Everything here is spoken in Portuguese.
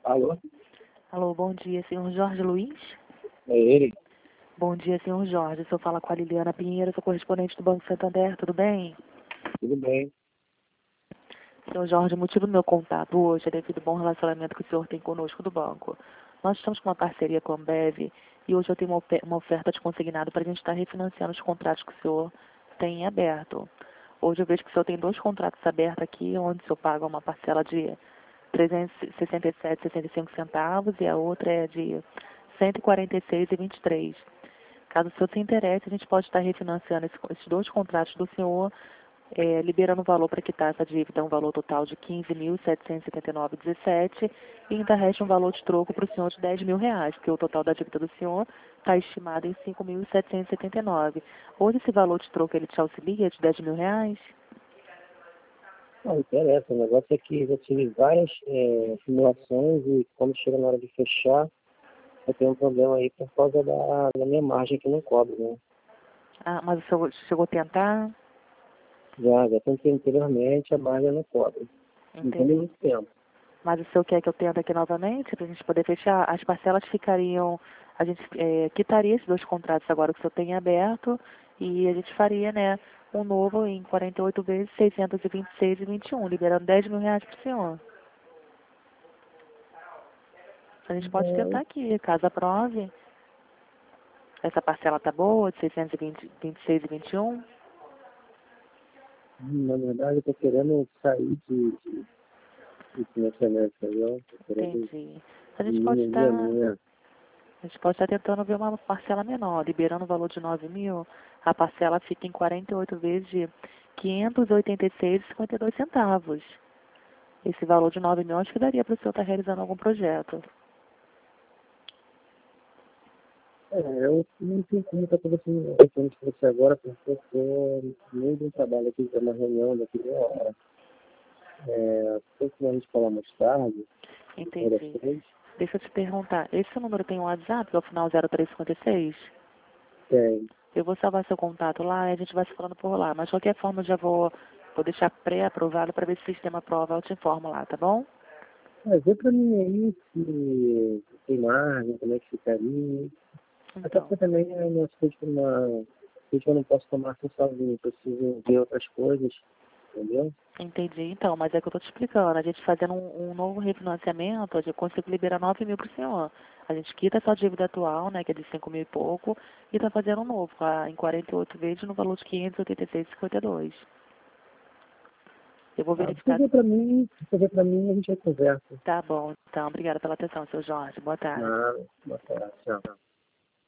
Alô? Alô, bom dia, senhor Jorge Luiz? É ele? Bom dia, senhor Jorge. O senhor fala com a Liliana Pinheiro, sou correspondente do Banco Santander, tudo bem? Tudo bem. Senhor Jorge, o motivo do meu contato hoje é devido ao bom relacionamento que o senhor tem conosco do banco. Nós estamos com uma parceria com a Ambev e hoje eu tenho uma oferta de consignado para a gente estar refinanciando os contratos que o senhor tem aberto. Hoje eu vejo que o senhor tem 2 contratos abertos aqui, onde o senhor paga uma parcela de R$ 367,65 centavos e a outra é de R$ 146,23. Caso o senhor se interesse, a gente pode estar refinanciando esses 2 contratos do senhor, liberando o valor para quitar essa dívida, um valor total de R$ 15.779,17 e ainda resta um valor de troco para o senhor de R$ 10.000, porque o total da dívida do senhor está estimado em R$ 5.779. Hoje esse valor de troco ele te auxilia de R$ 10.000? Não interessa, o negócio é que já tive várias simulações e quando chega na hora de fechar, eu tenho um problema aí por causa da minha margem que não cobre, né? Ah, mas o senhor chegou a tentar? Já tentei anteriormente, a margem não cobre. Não tem Entendi. muito tempo. Mas o senhor quer que eu tente aqui novamente para a gente poder fechar? As parcelas ficariam, a gente quitaria esses 2 contratos agora que o senhor tem aberto e a gente faria, né, um novo em 48 vezes 626,21, liberando R$ 10.000 para o senhor. A gente pode tentar aqui, caso aprove. Essa parcela tá boa, de 626,21? Na verdade, eu tô querendo sair de financiamento, entendeu? Tô querendo Entendi. A gente pode diminuir a estar minha. A gente pode estar tentando ver uma parcela menor, liberando o valor de 9.000, a parcela fica em 48 vezes de 586,52 centavos. Esse valor de 9.000 acho que daria para o senhor estar realizando algum projeto. Eu não tenho como estar conversando com você agora, porque eu estou no meio de um trabalho aqui, de uma reunião daqui a meia hora. Se a gente falar mais tarde, por Entendi. vocês, Deixa eu te perguntar, esse seu número tem um WhatsApp, que é o final 0356? tem. Eu vou salvar seu contato lá e a gente vai se falando por lá. Mas de qualquer forma eu já vou deixar pré-aprovado para ver se o sistema aprova, eu te informo lá, tá bom? Mas vê para mim aí se tem margem, como é que ficaria. Até Então. porque também é uma coisa que eu não posso tomar assim sozinho, eu preciso ver outras coisas, entendeu? Entendi, então, mas é que eu estou te explicando. A gente fazendo um novo refinanciamento, eu consigo liberar 9.000 para o senhor. A gente quita a sua dívida atual, né, que é de 5.000 e pouco, e está fazendo um novo, em 48 vezes, no valor de 586,52. Eu vou Se verificar. vê para mim, a gente vai conversa. Tá bom, então, obrigada pela atenção, seu Jorge. Boa tarde. Nada, boa tarde, tchau.